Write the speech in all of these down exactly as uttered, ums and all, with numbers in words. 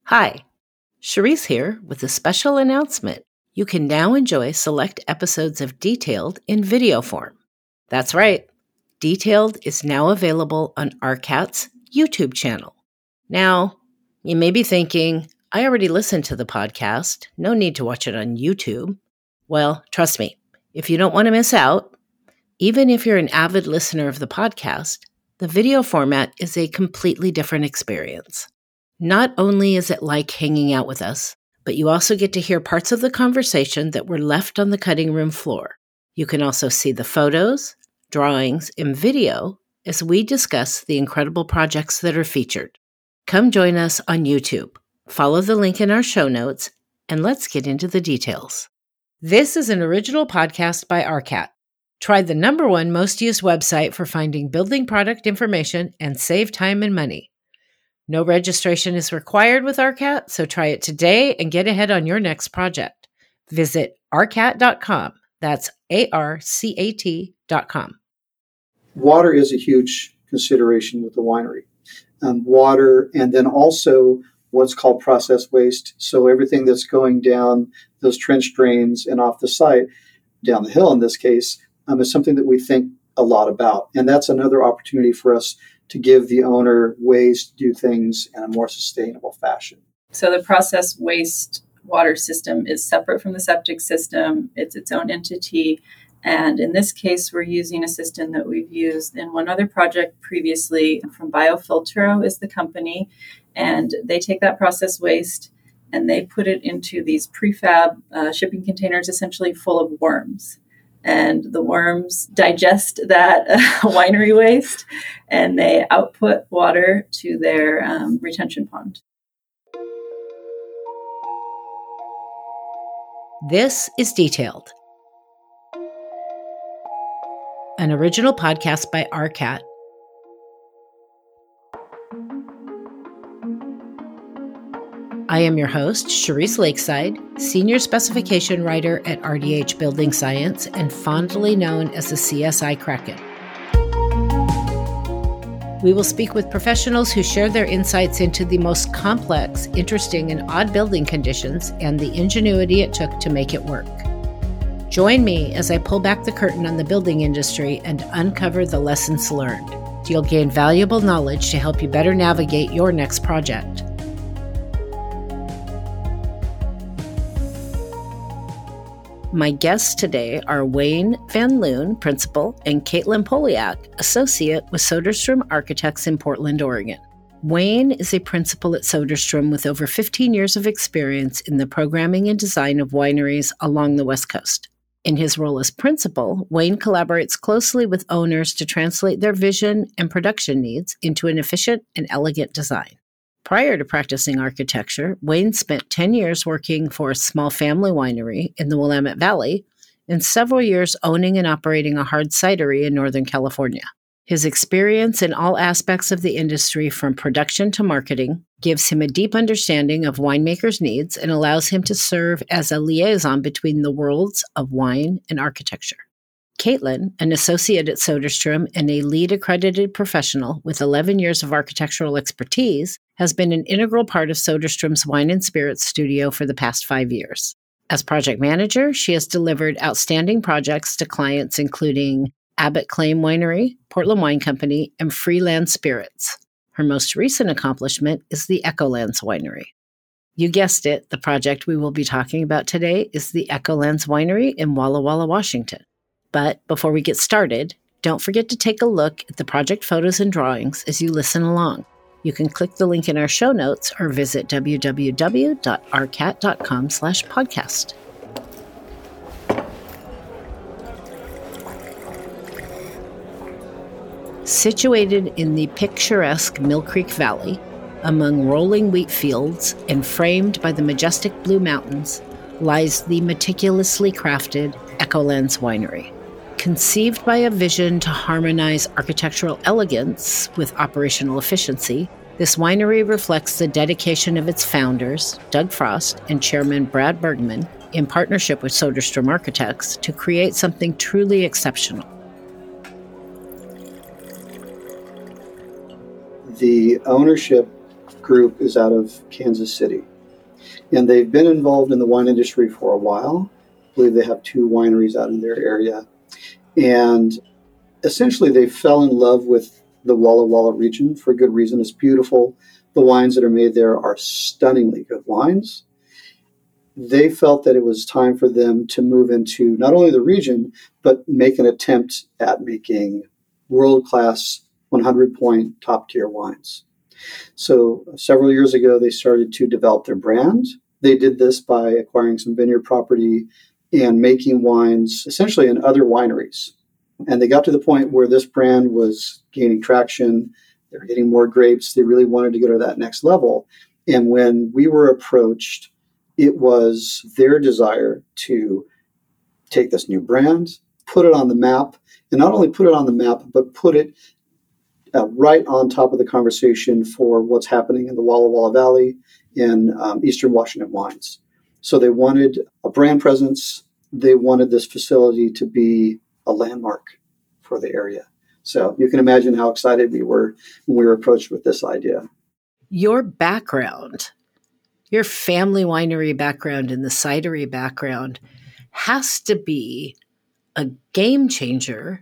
Hi, Cherise here with a special announcement. You can now enjoy select episodes of Detailed in video form. That's right, Detailed is now available on R C A T's YouTube channel. Now, you may be thinking, I already listened to the podcast, no need to watch it on YouTube. Well, trust me, if you don't want to miss out, even if you're an avid listener of the podcast, the video format is a completely different experience. Not only is it like hanging out with us, but you also get to hear parts of the conversation that were left on the cutting room floor. You can also see the photos, drawings, and video as we discuss the incredible projects that are featured. Come join us on YouTube. Follow the link in our show notes, and let's get into the details. This is an original podcast by R C A T. Try the number one most used website for finding building product information and save time and money. No registration is required with R C A T, so try it today and get ahead on your next project. Visit R C A T dot com. That's A R C A T dot com. Water is a huge consideration with the winery. Um, water, and then also what's called process waste. So everything that's going down those trench drains and off the site, down the hill in this case, um, is something that we think a lot about. And that's another opportunity for us to give the owner ways to do things in a more sustainable fashion. So the process waste water system is separate from the septic system. It's its own entity. And in this case, we're using a system that we've used in one other project previously from Biofiltro is the company. And they take that process waste and they put it into these prefab uh, shipping containers essentially full of worms. And the worms digest that uh, winery waste and they output water to their um, retention pond. This is Detailed, an original podcast by R C A T. I am your host, Cherise Lakeside, Senior Specification Writer at R D H Building Science and fondly known as the C S I Kraken. We will speak with professionals who share their insights into the most complex, interesting, and odd building conditions and the ingenuity it took to make it work. Join me as I pull back the curtain on the building industry and uncover the lessons learned. You'll gain valuable knowledge to help you better navigate your next project. My guests today are Wayne Van Loon, Principal, and Caitlin Poliak, Associate with Soderstrom Architects in Portland, Oregon. Wayne is a principal at Soderstrom with over fifteen years of experience in the programming and design of wineries along the West Coast. In his role as principal, Wayne collaborates closely with owners to translate their vision and production needs into an efficient and elegant design. Prior to practicing architecture, Wayne spent ten years working for a small family winery in the Willamette Valley and several years owning and operating a hard cidery in Northern California. His experience in all aspects of the industry from production to marketing gives him a deep understanding of winemakers' needs and allows him to serve as a liaison between the worlds of wine and architecture. Caitlin, an associate at Soderstrom and a lead accredited professional with eleven years of architectural expertise, has been an integral part of Soderstrom's Wine and Spirits studio for the past five years. As project manager, she has delivered outstanding projects to clients including Abbott Claim Winery, Portland Wine Company, and Freeland Spirits. Her most recent accomplishment is the Echolands Winery. You guessed it, the project we will be talking about today is the Echolands Winery in Walla Walla, Washington. But before we get started, don't forget to take a look at the project photos and drawings as you listen along. You can click the link in our show notes or visit w w w dot r c a t dot com slash podcast. Situated in the picturesque Mill Creek Valley, among rolling wheat fields and framed by the majestic Blue Mountains, lies the meticulously crafted Echolands Winery. Conceived by a vision to harmonize architectural elegance with operational efficiency, this winery reflects the dedication of its founders, Doug Frost and Chairman Brad Bergman, in partnership with Soderstrom Architects, to create something truly exceptional. The ownership group is out of Kansas City. And they've been involved in the wine industry for a while. I believe they have two wineries out in their area. And essentially, they fell in love with the Walla Walla region for a good reason. It's beautiful. The wines that are made there are stunningly good wines. They felt that it was time for them to move into not only the region, but make an attempt at making world-class, one hundred point top-tier wines. So several years ago, they started to develop their brand. They did this by acquiring some vineyard property and making wines essentially in other wineries. And they got to the point where this brand was gaining traction. They were getting more grapes. They really wanted to go to that next level. And when we were approached, it was their desire to take this new brand, put it on the map, and not only put it on the map, but put it uh, right on top of the conversation for what's happening in the Walla Walla Valley in um, Eastern Washington wines. So they wanted a brand presence. They wanted this facility to be a landmark for the area. So you can imagine how excited we were when we were approached with this idea. Your background, your family winery background and the cidery background has to be a game changer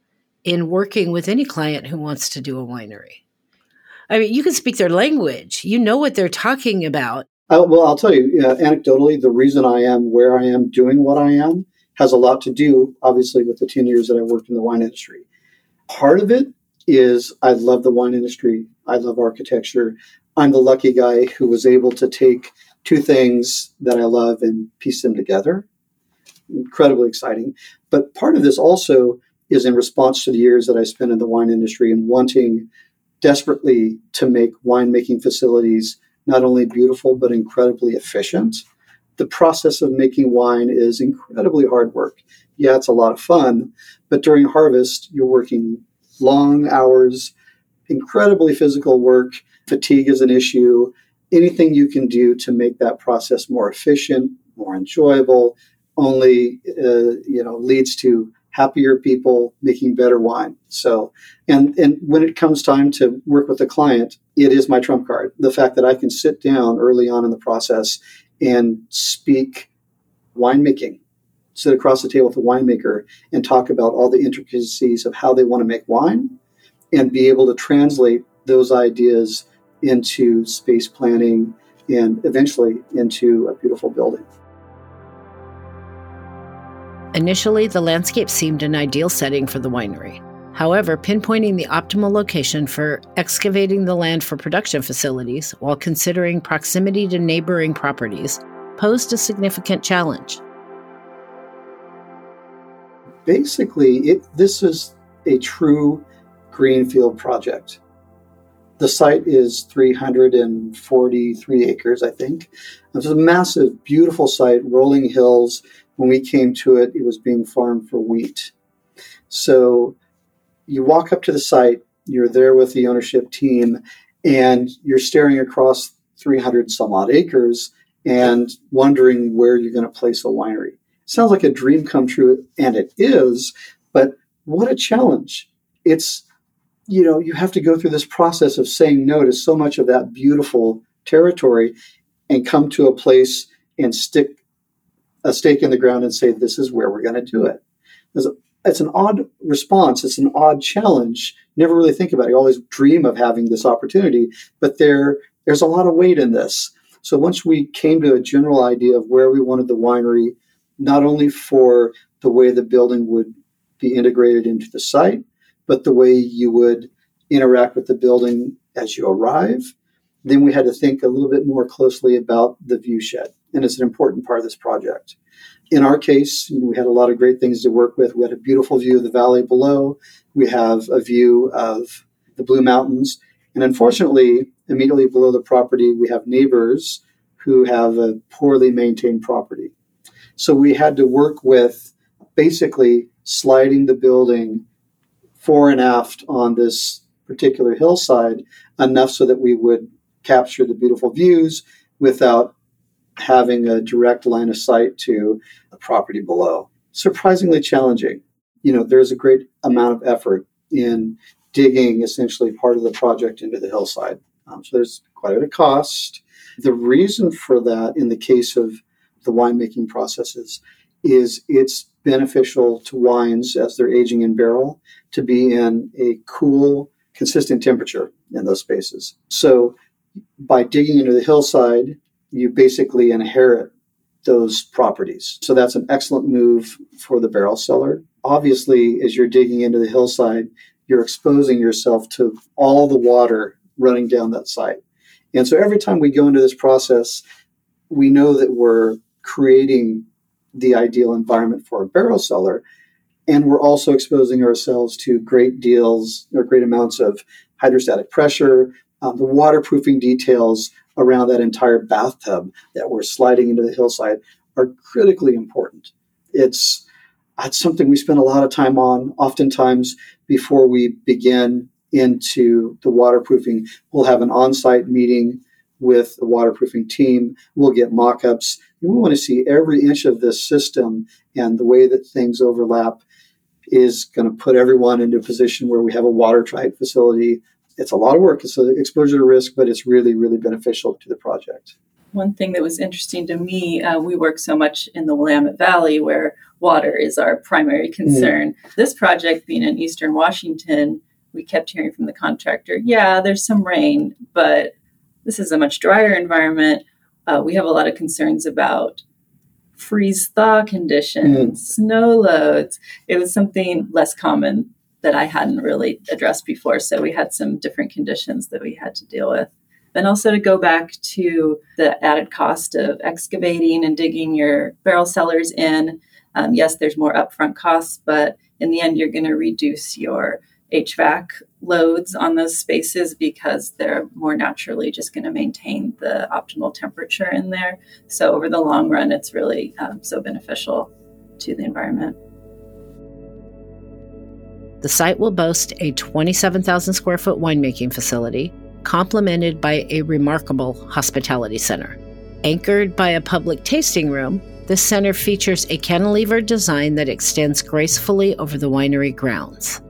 in working with any client who wants to do a winery. I mean, you can speak their language. You know what they're talking about. Uh, well, I'll tell you, uh, anecdotally, the reason I am where I am doing what I am has a lot to do, obviously, with the ten years that I worked in the wine industry. Part of it is I love the wine industry. I love architecture. I'm the lucky guy who was able to take two things that I love and piece them together. Incredibly exciting. But part of this also is in response to the years that I spent in the wine industry and wanting desperately to make winemaking facilities not only beautiful, but incredibly efficient. The process of making wine is incredibly hard work. Yeah, it's a lot of fun, but during harvest, you're working long hours, incredibly physical work. Fatigue is an issue. Anything you can do to make that process more efficient, more enjoyable, only uh, you know leads to happier people making better wine. So, and and when it comes time to work with a client, it is my trump card. The fact that I can sit down early on in the process and speak winemaking, sit across the table with a winemaker and talk about all the intricacies of how they want to make wine and be able to translate those ideas into space planning and eventually into a beautiful building. Initially, the landscape seemed an ideal setting for the winery. However, pinpointing the optimal location for excavating the land for production facilities while considering proximity to neighboring properties posed a significant challenge. Basically, it, this is a true greenfield project. The site is three hundred forty-three acres, I think. It's a massive, beautiful site, rolling hills. When we came to it, it was being farmed for wheat. So you walk up to the site, you're there with the ownership team, and you're staring across three hundred some odd acres and wondering where you're going to place a winery. Sounds like a dream come true, and it is, but what a challenge. It's, you know, you have to go through this process of saying no to so much of that beautiful territory and come to a place and stick a stake in the ground and say, this is where we're going to do it. It's, a, it's an odd response. It's an odd challenge. Never really think about it. You always dream of having this opportunity, but there, there's a lot of weight in this. So once we came to a general idea of where we wanted the winery, not only for the way the building would be integrated into the site, but the way you would interact with the building as you arrive, then we had to think a little bit more closely about the view shed. And it's an important part of this project. In our case, you know, we had a lot of great things to work with. We had a beautiful view of the valley below. We have a view of the Blue Mountains. And unfortunately, immediately below the property, we have neighbors who have a poorly maintained property. So we had to work with basically sliding the building fore and aft on this particular hillside enough so that we would capture the beautiful views without having a direct line of sight to the property below. Surprisingly challenging. You know, there's a great amount of effort in digging essentially part of the project into the hillside. Um, so there's quite a bit of cost. The reason for that in the case of the winemaking processes is it's beneficial to wines as they're aging in barrel to be in a cool, consistent temperature in those spaces. So by digging into the hillside, you basically inherit those properties. So that's an excellent move for the barrel cellar. Obviously, as you're digging into the hillside, you're exposing yourself to all the water running down that site. And so every time we go into this process, we know that we're creating the ideal environment for a barrel cellar, and we're also exposing ourselves to great deals or great amounts of hydrostatic pressure, um, the waterproofing details around that entire bathtub that we're sliding into the hillside are critically important. It's, it's something we spend a lot of time on. Oftentimes, before we begin into the waterproofing, we'll have an on-site meeting with the waterproofing team. We'll get mock-ups. We want to see every inch of this system, and the way that things overlap is going to put everyone into a position where we have a watertight facility. It's a lot of work. It's an exposure to risk, but it's really, really beneficial to the project. One thing that was interesting to me, uh, we work so much in the Willamette Valley where water is our primary concern. Mm. This project being in Eastern Washington, we kept hearing from the contractor, yeah, there's some rain, but this is a much drier environment. Uh, we have a lot of concerns about freeze-thaw conditions, mm. snow loads. It was something less common that I hadn't really addressed before. So we had some different conditions that we had to deal with. And also to go back to the added cost of excavating and digging your barrel cellars in. Um, yes, there's more upfront costs, but in the end, you're going to reduce your H V A C loads on those spaces because they're more naturally just going to maintain the optimal temperature in there. So over the long run, it's really um, so beneficial to the environment. The site will boast a twenty-seven thousand square foot winemaking facility, complemented by a remarkable hospitality center. Anchored by a public tasting room, this center features a cantilever design that extends gracefully over the winery grounds.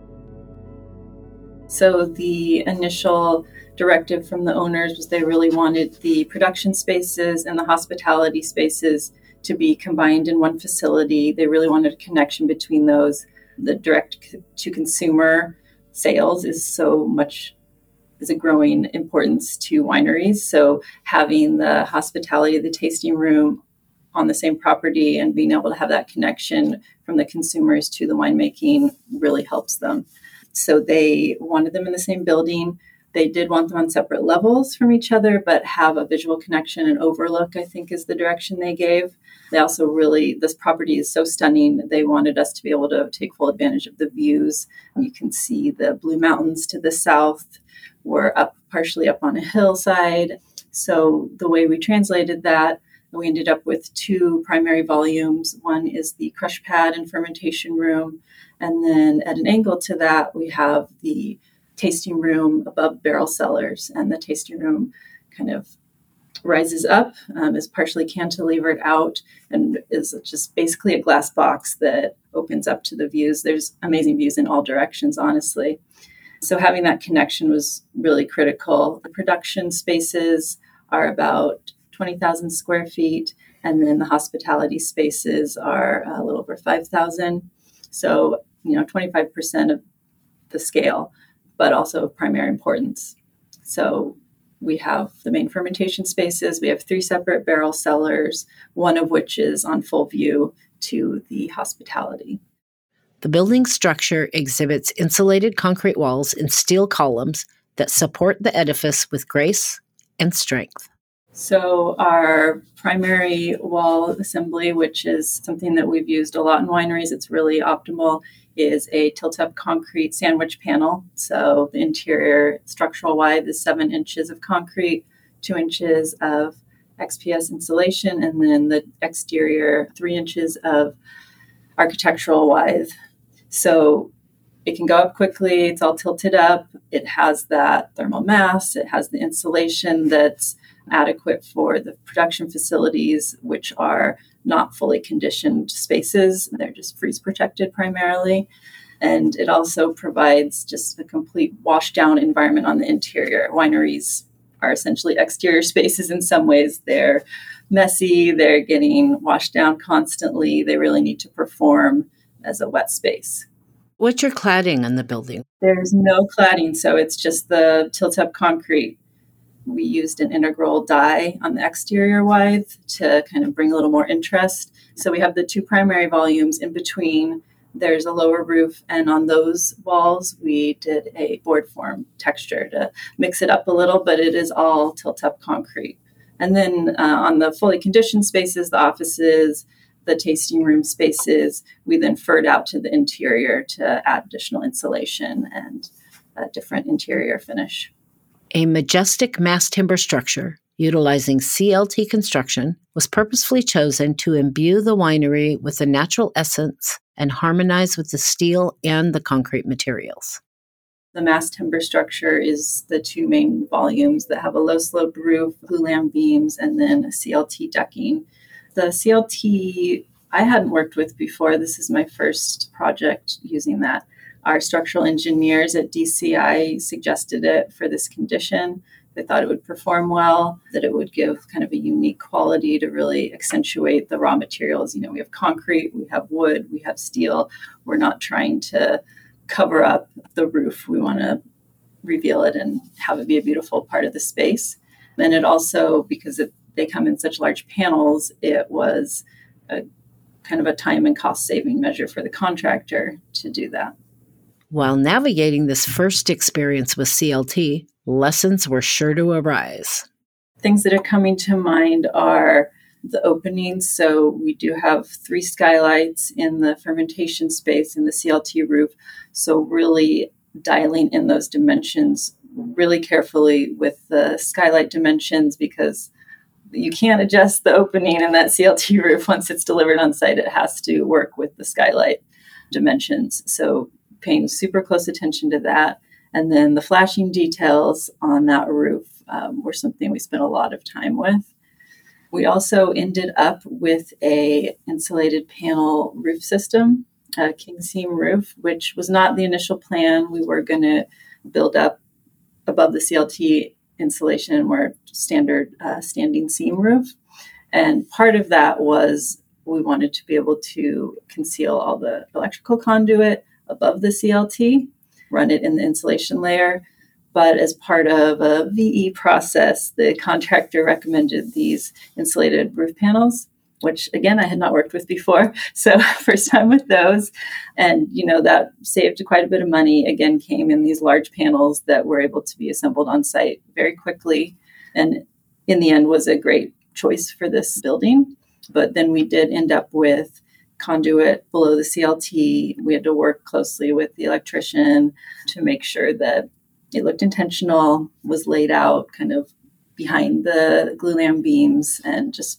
So the initial directive from the owners was they really wanted the production spaces and the hospitality spaces to be combined in one facility. They really wanted a connection between those. The direct-to-consumer sales is so much is a growing importance to wineries. So having the hospitality, the tasting room on the same property and being able to have that connection from the consumers to the winemaking really helps them. So they wanted them in the same building. They did want them on separate levels from each other, but have a visual connection and overlook, I think, is the direction they gave. They also really, this property is so stunning. They wanted us to be able to take full advantage of the views. You can see the Blue Mountains to the south. We're up partially up on a hillside. So the way we translated that, we ended up with two primary volumes. One is the crush pad and fermentation room. And then at an angle to that, we have the tasting room above barrel cellars. And the tasting room kind of rises up, um, is partially cantilevered out, and is just basically a glass box that opens up to the views. There's amazing views in all directions, honestly. So having that connection was really critical. The production spaces are about twenty thousand square feet, and then the hospitality spaces are a little over five thousand. So, you know, twenty-five percent of the scale, but also of primary importance. So we have the main fermentation spaces. We have three separate barrel cellars, one of which is on full view to the hospitality. The building structure exhibits insulated concrete walls and steel columns that support the edifice with grace and strength. So our primary wall assembly, which is something that we've used a lot in wineries, it's really optimal, is a tilt-up concrete sandwich panel. So the interior structural wide is seven inches of concrete, two inches of X P S insulation, and then the exterior three inches of architectural wide. So it can go up quickly. It's all tilted up. It has that thermal mass. It has the insulation that's adequate for the production facilities, which are not fully conditioned spaces. They're just freeze protected primarily. And it also provides just a complete wash down environment on the interior. Wineries are essentially exterior spaces in some ways. They're messy, they're getting washed down constantly. They really need to perform as a wet space. What's your cladding on the building? There's no cladding, so it's just the tilt-up concrete. We used an integral dye on the exterior wide to kind of bring a little more interest. So we have the two primary volumes. In between, there's a lower roof, and on those walls, we did a board form texture to mix it up a little, but it is all tilt-up concrete. And then uh, on the fully conditioned spaces, the offices, the tasting room spaces, we then furred out to the interior to add additional insulation and a different interior finish. A majestic mass timber structure utilizing C L T construction was purposefully chosen to imbue the winery with a natural essence and harmonize with the steel and the concrete materials. The mass timber structure is the two main volumes that have a low-sloped roof, glulam beams, and then a C L T decking. The C L T I hadn't worked with before. This is my first project using that. Our structural engineers at D C I suggested it for this condition. They thought it would perform well, that it would give kind of a unique quality to really accentuate the raw materials. You know, we have concrete, we have wood, we have steel. We're not trying to cover up the roof. We want to reveal it and have it be a beautiful part of the space. And it also, because it, they come in such large panels, it was a kind of a time and cost saving measure for the contractor to do that. While navigating this first experience with C L T, lessons were sure to arise. Things that are coming to mind are the openings. So we do have three skylights in the fermentation space in the C L T roof. So really dialing in those dimensions really carefully with the skylight dimensions, because you can't adjust the opening in that C L T roof once it's delivered on site. It has to work with the skylight dimensions. So paying super close attention to that. And then the flashing details on that roof um, were something we spent a lot of time with. We also ended up with a insulated panel roof system, a king seam roof, which was not the initial plan. We were going to build up above the C L T insulation more standard uh, standing seam roof. And part of that was we wanted to be able to conceal all the electrical conduit above the C L T, run it in the insulation layer. But as part of a V E process, the contractor recommended these insulated roof panels, which again, I had not worked with before. So first time with those. And, you know, that saved quite a bit of money. Again, came in these large panels that were able to be assembled on site very quickly. And in the end was a great choice for this building. But then we did end up with conduit below the C L T. We had to work closely with the electrician to make sure that it looked intentional, was laid out kind of behind the glulam beams, and just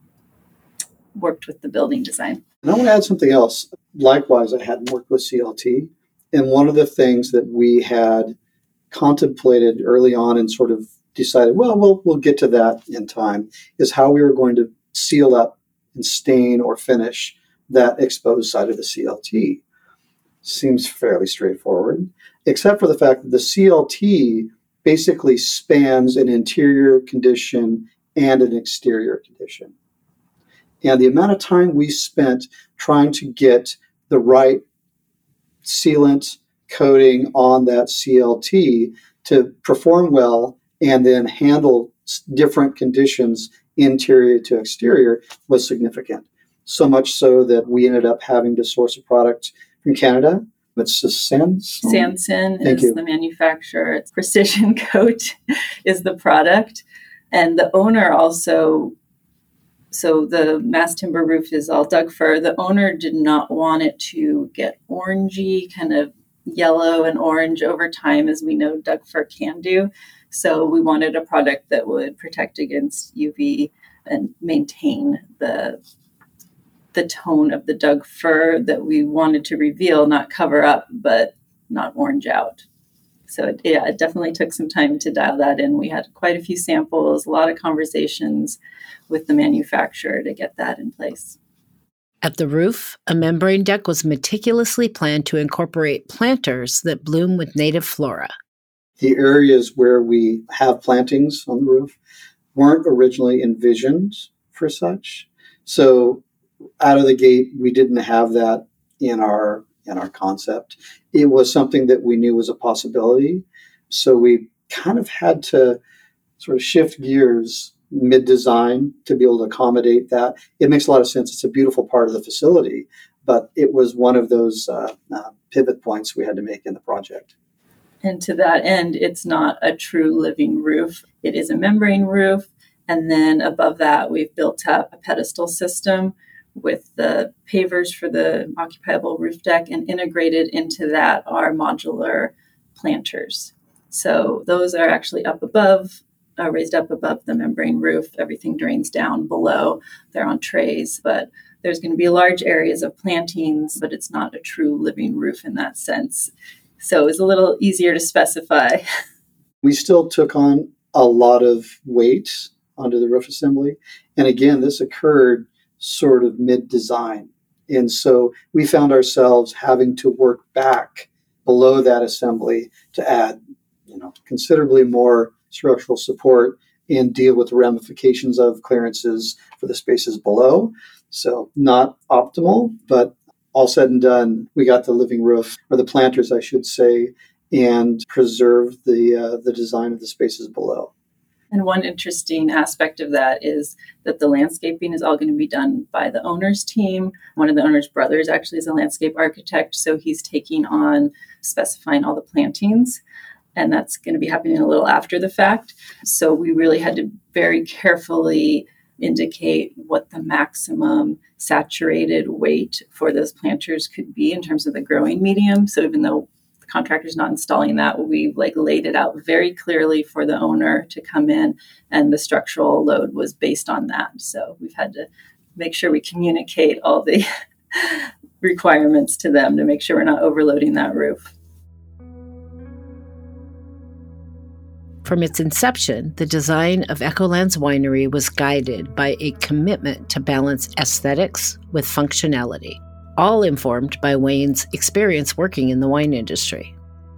worked with the building design. And I want to add something else. Likewise, I hadn't worked with C L T. And one of the things that we had contemplated early on and sort of decided, well, we'll we'll get to that in time, is how we were going to seal up and stain or finish that exposed side of the C L T. Seems fairly straightforward, except for the fact that the C L T basically spans an interior condition and an exterior condition. And the amount of time we spent trying to get the right sealant coating on that C L T to perform well and then handle different conditions interior to exterior was significant. So much so that we ended up having to source a product from Canada. It's Sanson. Sanson is you. the manufacturer. It's Precision Coat is the product. And the owner also, so the mass timber roof is all Doug fir. The owner did not want it to get orangey, kind of yellow and orange over time, as we know Doug fir can do. So we wanted a product that would protect against U V and maintain the the tone of the Doug fir that we wanted to reveal, not cover up, but not orange out. So it, yeah, it definitely took some time to dial that in. We had quite a few samples, a lot of conversations with the manufacturer to get that in place. At the roof, a membrane deck was meticulously planned to incorporate planters that bloom with native flora. The areas where we have plantings on the roof weren't originally envisioned for such. So out of the gate, we didn't have that in our in our concept. It was something that we knew was a possibility. So we kind of had to sort of shift gears mid-design to be able to accommodate that. It makes a lot of sense. It's a beautiful part of the facility, but it was one of those uh, uh, pivot points we had to make in the project. And to that end, it's not a true living roof. It is a membrane roof. And then above that, we've built up a pedestal system with the pavers for the occupiable roof deck, and integrated into that are modular planters. So those are actually up above, uh, raised up above the membrane roof. Everything drains down below. They're on trays, but there's going to be large areas of plantings, but it's not a true living roof in that sense. So it's a little easier to specify. We still took on a lot of weight onto the roof assembly. And again, this occurred sort of mid-design. And so we found ourselves having to work back below that assembly to add, you know, considerably more structural support and deal with the ramifications of clearances for the spaces below. So not optimal, but all said and done, we got the living roof, or the planters, I should say, and preserved the uh, the design of the spaces below. And one interesting aspect of that is that the landscaping is all going to be done by the owner's team. One of the owner's brothers actually is a landscape architect, so he's taking on specifying all the plantings, and that's going to be happening a little after the fact. So we really had to very carefully indicate what the maximum saturated weight for those planters could be in terms of the growing medium. So even though the contractor's not installing that, we like laid it out very clearly for the owner to come in, and the structural load was based on that. So we've had to make sure we communicate all the requirements to them to make sure we're not overloading that roof. From its inception, the design of Echolands Winery was guided by a commitment to balance aesthetics with functionality, all informed by Wayne's experience working in the wine industry.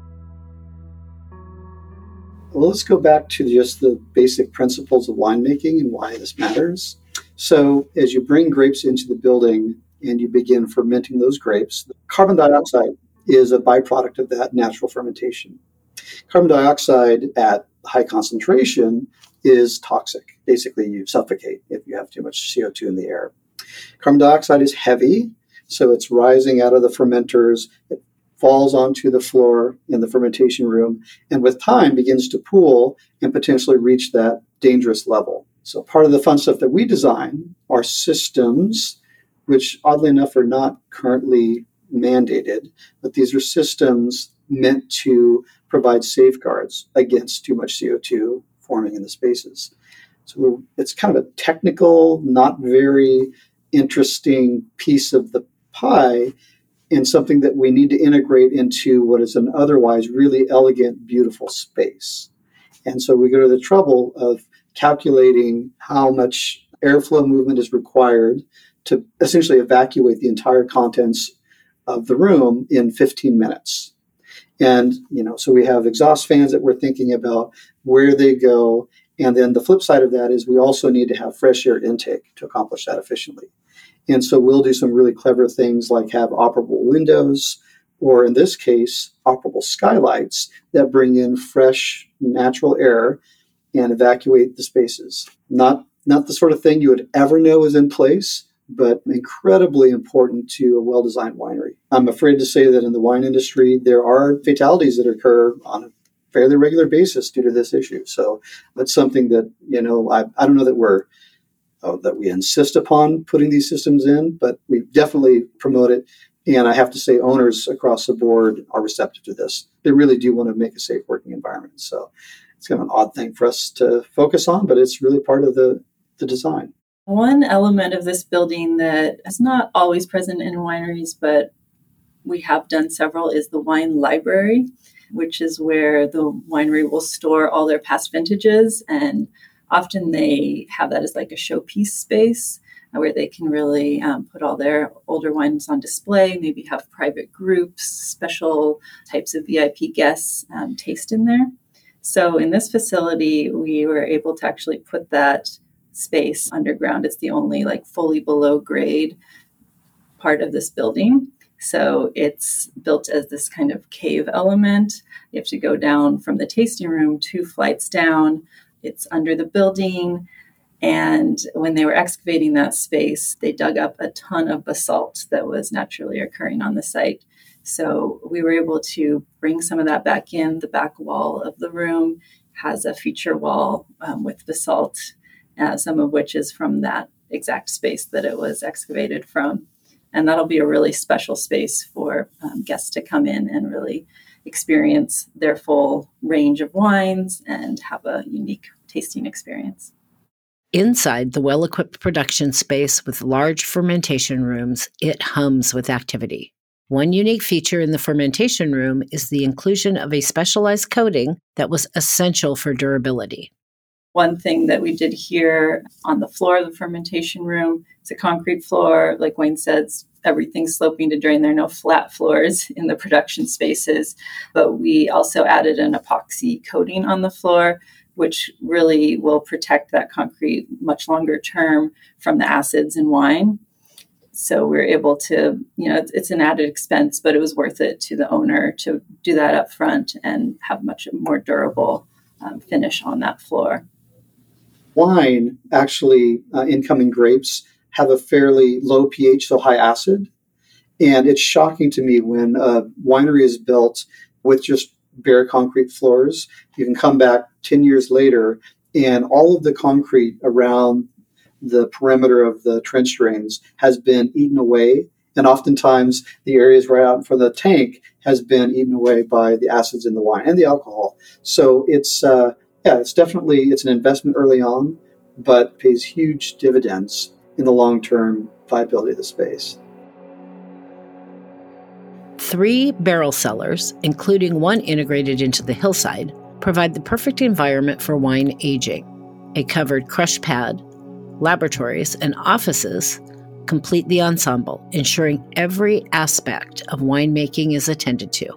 Well, let's go back to just the basic principles of winemaking and why this matters. So as you bring grapes into the building and you begin fermenting those grapes, carbon dioxide is a byproduct of that natural fermentation. Carbon dioxide at high concentration is toxic. Basically, you suffocate if you have too much C O two in the air. Carbon dioxide is heavy, so it's rising out of the fermenters. It falls onto the floor in the fermentation room, and with time begins to pool and potentially reach that dangerous level. So part of the fun stuff that we design are systems, which oddly enough are not currently mandated, but these are systems meant to provide safeguards against too much C O two forming in the spaces. So it's kind of a technical, not very interesting piece of the pie, and something that we need to integrate into what is an otherwise really elegant, beautiful space. And so we go to the trouble of calculating how much airflow movement is required to essentially evacuate the entire contents of the room in fifteen minutes. And, you know, so we have exhaust fans that we're thinking about where they go. And then the flip side of that is we also need to have fresh air intake to accomplish that efficiently. And so we'll do some really clever things like have operable windows, or in this case, operable skylights that bring in fresh natural air and evacuate the spaces. Not, not the sort of thing you would ever know is in place, but incredibly important to a well-designed winery. I'm afraid to say that in the wine industry, there are fatalities that occur on a fairly regular basis due to this issue. So that's something that, you know, I, I don't know that we're, uh, that we insist upon putting these systems in, but we definitely promote it. And I have to say owners across the board are receptive to this. They really do want to make a safe working environment. So it's kind of an odd thing for us to focus on, but it's really part of the, the design. One element of this building that is not always present in wineries, but we have done several, is the wine library, which is where the winery will store all their past vintages and often they have that as like a showpiece space where they can really um, put all their older wines on display, maybe have private groups, special types of V I P guests um, taste in there. So in this facility, we were able to actually put that space underground. It's the only like fully below grade part of this building. So it's built as this kind of cave element. You have to go down from the tasting room two flights down. It's under the building. And when they were excavating that space, they dug up a ton of basalt that was naturally occurring on the site. So we were able to bring some of that back in. The back wall of the room has a feature wall um, with basalt, uh, some of which is from that exact space that it was excavated from. And that'll be a really special space for um, guests to come in and really experience their full range of wines and have a unique tasting experience. Inside the well-equipped production space with large fermentation rooms, it hums with activity. One unique feature in the fermentation room is the inclusion of a specialized coating that was essential for durability. One thing that we did here on the floor of the fermentation room, it's a concrete floor. Like Wayne says, everything's sloping to drain. There are no flat floors in the production spaces. But we also added an epoxy coating on the floor, which really will protect that concrete much longer term from the acids in wine. So we're able to, you know, it's, it's an added expense, but it was worth it to the owner to do that up front and have much more durable um, finish on that floor. Wine, actually, uh, incoming grapes have a fairly low pH, so high acid. And it's shocking to me when a winery is built with just bare concrete floors. You can come back ten years later and all of the concrete around the perimeter of the trench drains has been eaten away. And oftentimes the areas right out in front of the tank has been eaten away by the acids in the wine and the alcohol. So it's, uh, yeah, it's definitely, it's an investment early on, but pays huge dividends in the long-term viability of the space. Three barrel cellars, including one integrated into the hillside, provide the perfect environment for wine aging. A covered crush pad, laboratories, and offices complete the ensemble, ensuring every aspect of winemaking is attended to.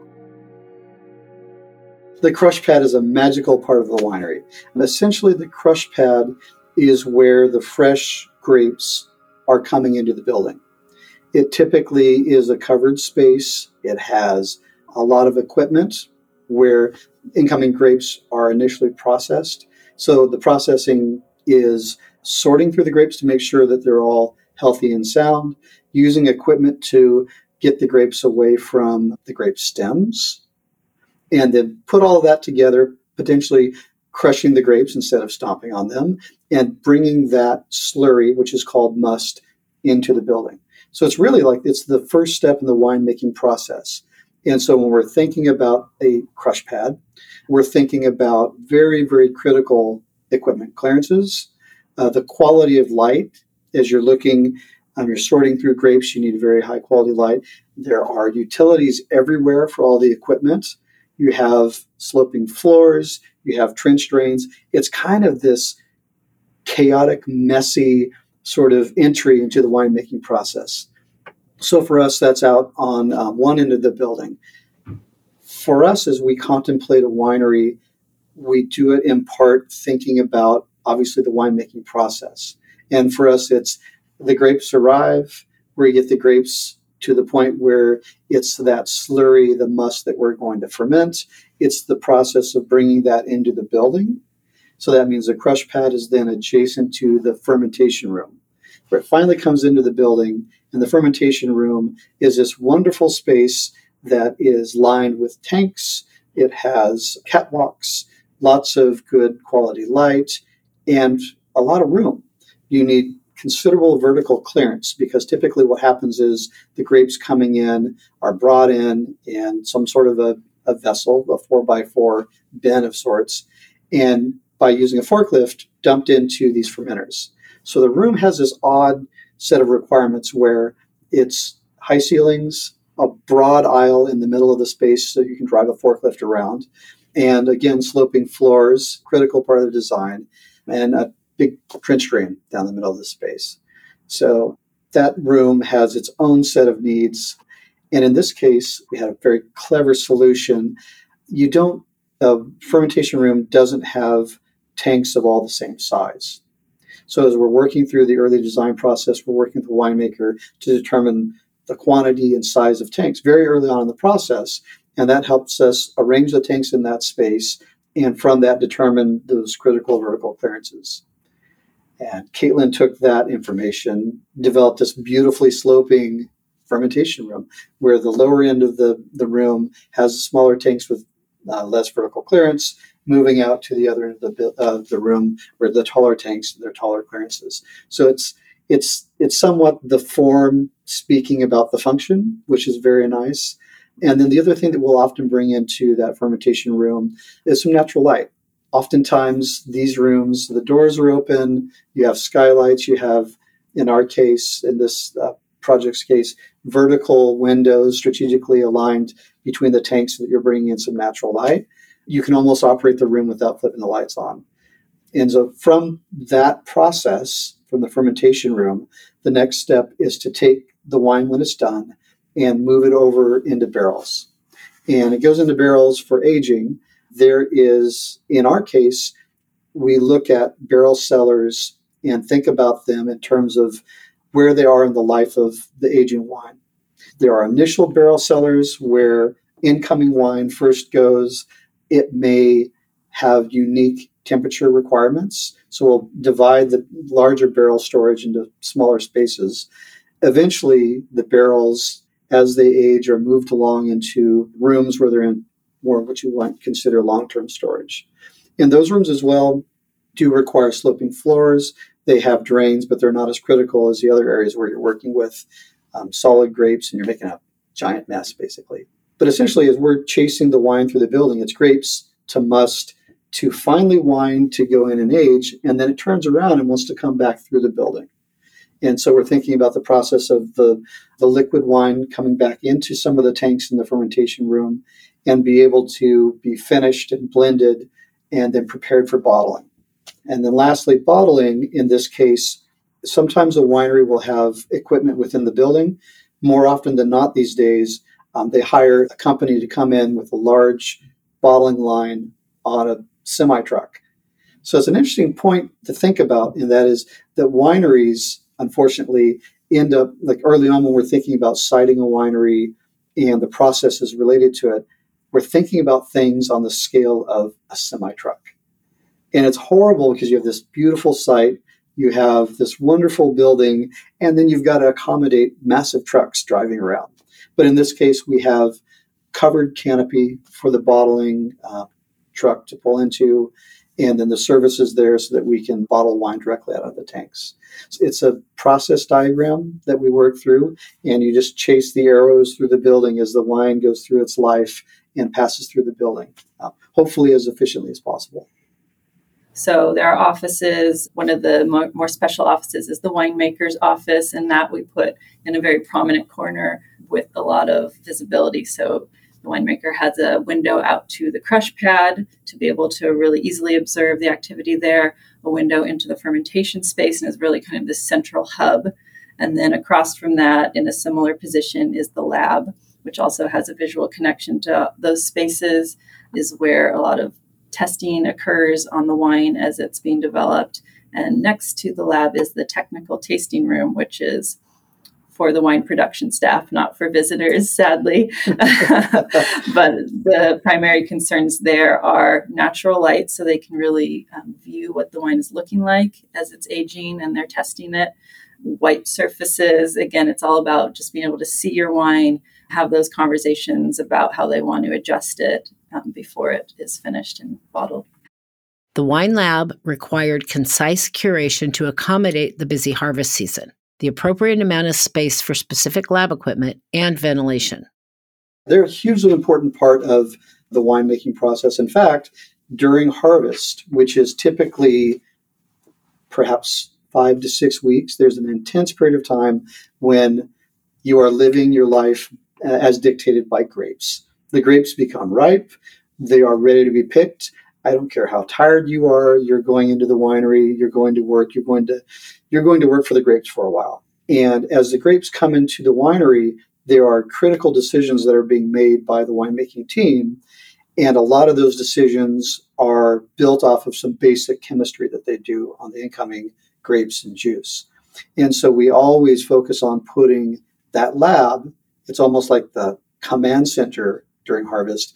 The crush pad is a magical part of the winery. And essentially, the crush pad is where the fresh grapes are coming into the building. It typically is a covered space. It has a lot of equipment where incoming grapes are initially processed. So the processing is sorting through the grapes to make sure that they're all healthy and sound, using equipment to get the grapes away from the grape stems, and then put all of that together, potentially crushing the grapes instead of stomping on them, and bringing that slurry, which is called must, into the building. So it's really like it's the first step in the winemaking process. And so when we're thinking about a crush pad, we're thinking about very, very critical equipment clearances, uh, the quality of light. As you're looking, um, you're sorting through grapes, you need very high quality light. There are utilities everywhere for all the equipment. You have sloping floors, you have trench drains. It's kind of this chaotic, messy sort of entry into the winemaking process. So for us, that's out on um, one end of the building. For us, as we contemplate a winery, we do it in part thinking about, obviously, the winemaking process. And for us, it's the grapes arrive, where you get the grapes to the point where it's that slurry, the must that we're going to ferment. It's the process of bringing that into the building. So that means the crush pad is then adjacent to the fermentation room, where it finally comes into the building. And the fermentation room is this wonderful space that is lined with tanks. It has catwalks, lots of good quality light, and a lot of room. You need considerable vertical clearance because typically what happens is the grapes coming in are brought in in some sort of a, a vessel, a four by four bin of sorts, and by using a forklift, dumped into these fermenters. So the room has this odd set of requirements where it's high ceilings, a broad aisle in the middle of the space so you can drive a forklift around, and again, sloping floors, critical part of the design, and a big trench drain down the middle of the space. So that room has its own set of needs. And in this case, we had a very clever solution. You don't, a fermentation room doesn't have tanks of all the same size. So as we're working through the early design process, we're working with the winemaker to determine the quantity and size of tanks very early on in the process. And that helps us arrange the tanks in that space, and from that determine those critical vertical clearances. And Caitlin took that information, developed this beautifully sloping fermentation room where the lower end of the, the room has smaller tanks with uh, less vertical clearance, moving out to the other end of the, uh, the room where the taller tanks, their taller clearances. So it's it's it's somewhat the form speaking about the function, which is very nice. And then the other thing that we'll often bring into that fermentation room is some natural light. Oftentimes, these rooms, the doors are open, you have skylights, you have, in our case, in this uh, project's case, vertical windows strategically aligned between the tanks so that you're bringing in some natural light. You can almost operate the room without flipping the lights on. And so from that process, from the fermentation room, the next step is to take the wine when it's done and move it over into barrels. And it goes into barrels for aging. There is, in our case, we look at barrel cellars and think about them in terms of where they are in the life of the aging wine. There are initial barrel cellars where incoming wine first goes. It may have unique temperature requirements. So we'll divide the larger barrel storage into smaller spaces. Eventually, the barrels, as they age, are moved along into rooms where they're in more what you might consider long-term storage. And those rooms as well do require sloping floors. They have drains, but they're not as critical as the other areas where you're working with um, solid grapes and you're making a giant mess, basically. But essentially, as we're chasing the wine through the building, it's grapes to must to finally wine to go in and age, and then it turns around and wants to come back through the building. And so we're thinking about the process of the, the liquid wine coming back into some of the tanks in the fermentation room and be able to be finished and blended and then prepared for bottling. And then lastly, bottling, in this case, sometimes a winery will have equipment within the building. More often than not these days, um, they hire a company to come in with a large bottling line on a semi-truck. So it's an interesting point to think about, and that is that wineries, unfortunately, end up, like early on when we're thinking about siting a winery and the processes related to it, we're thinking about things on the scale of a semi-truck. And it's horrible because you have this beautiful site, you have this wonderful building, and then you've got to accommodate massive trucks driving around. But in this case, we have covered canopy for the bottling uh, truck to pull into, and then the services there so that we can bottle wine directly out of the tanks. So it's a process diagram that we work through, and you just chase the arrows through the building as the wine goes through its life and passes through the building, uh, hopefully as efficiently as possible. So there are offices. One of the more, more special offices is the winemaker's office, and that we put in a very prominent corner with a lot of visibility. So the winemaker has a window out to the crush pad to be able to really easily observe the activity there, a window into the fermentation space, and is really kind of this central hub. And then across from that, in a similar position, is the lab, which also has a visual connection to those spaces, is where a lot of testing occurs on the wine as it's being developed. And next to the lab is the technical tasting room, which is for the wine production staff, not for visitors, sadly. But the primary concerns there are natural light, so they can really um, view what the wine is looking like as it's aging and they're testing it. White surfaces, again, it's all about just being able to see your wine, have those conversations about how they want to adjust it um, before it is finished and bottled. The wine lab required concise curation to accommodate the busy harvest season, the appropriate amount of space for specific lab equipment, and ventilation. They're a hugely important part of the winemaking process. In fact, during harvest, which is typically perhaps five to six weeks, there's an intense period of time when you are living your life as dictated by grapes. The grapes become ripe, they are ready to be picked, I don't care how tired you are, you're going into the winery, you're going to work, you're going to you're going to work for the grapes for a while. And as the grapes come into the winery, there are critical decisions that are being made by the winemaking team. And a lot of those decisions are built off of some basic chemistry that they do on the incoming grapes and juice. And so we always focus on putting that lab, it's almost like the command center during harvest,